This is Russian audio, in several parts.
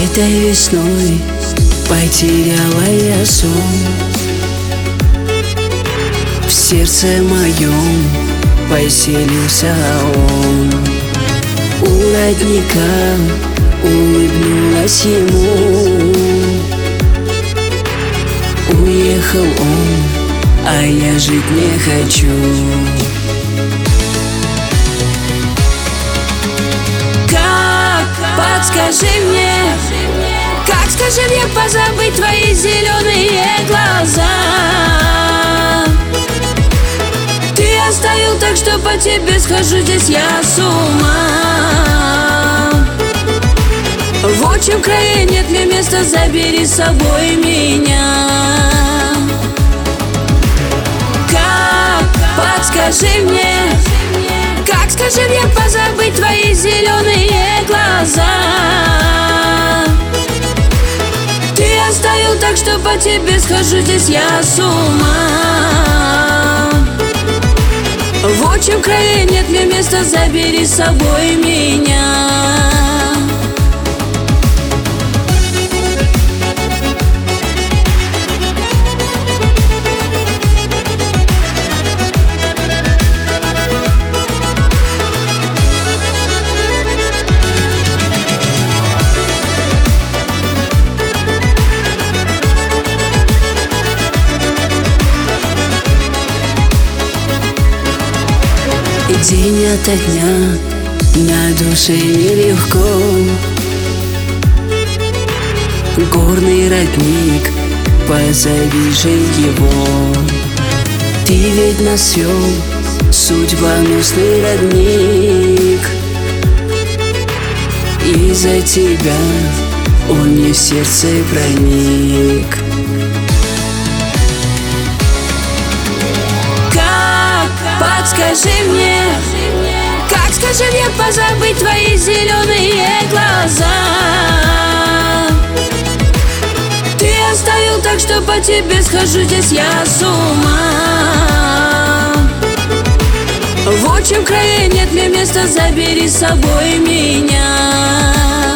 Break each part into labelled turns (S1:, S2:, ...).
S1: Этой весной потеряла я сон. В сердце моем поселился он. У родника улыбнулась ему. Уехал он, а я жить не хочу. Подскажи мне, как, скажи мне, позабыть твои зеленые глаза? Ты оставил так, что по тебе схожу здесь я с ума. В отчим крае нет мне места, забери с собой меня. Как, подскажи мне, как, скажи мне, позабыть твои зеленые глаза? Ты оставил так, что по тебе схожу здесь я с ума. В отчим крае нет мне места, забери с собой меня. День ото дня на душе нелегко. Горный родник, позови же его. Ты ведь нас свел, судьбоносный родник. Из-за тебя он мне в сердце проник. Подскажи мне, как, скажи мне, позабыть твои зеленые глаза? Ты оставил так, что по тебе схожу здесь я с ума. В отчим крае нет мне места, забери с собой меня.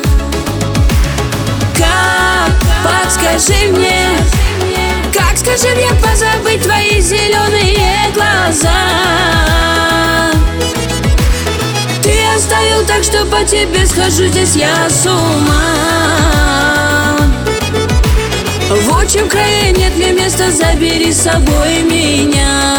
S1: Как, подскажи мне, как, скажи мне, позабыть твои зеленые глаза? Ты оставил так, что по тебе схожу здесь я с ума. В отчим крае нет мне места, забери с собой меня.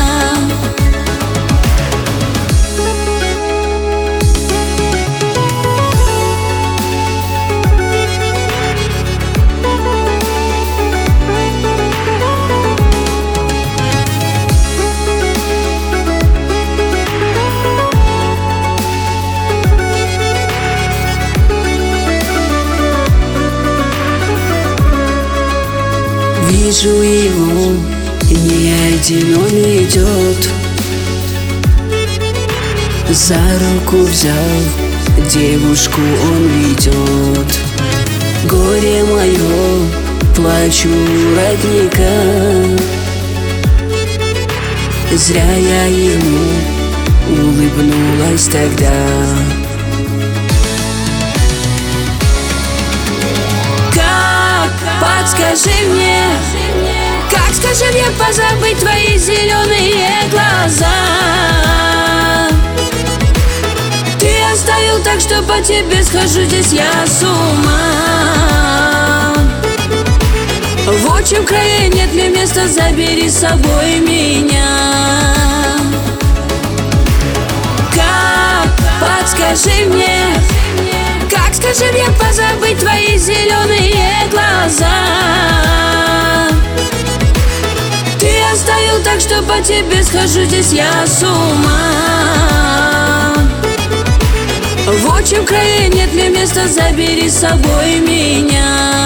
S1: Вижу его, не один он идет. За руку взял, девушку он ведет. Горе мое, плачу родника. Зря я ему улыбнулась тогда. Подскажи мне, как, скажи мне, позабыть твои зеленые глаза? Ты оставил так, что по тебе схожу здесь я с ума. В отчим крае нет мне места, забери с собой меня. Как, подскажи мне, как, скажи мне, позабыть твои зеленые глаза? Ты оставил так, что по тебе схожу здесь я с ума. В отчим крае нет мне места, забери с собой меня.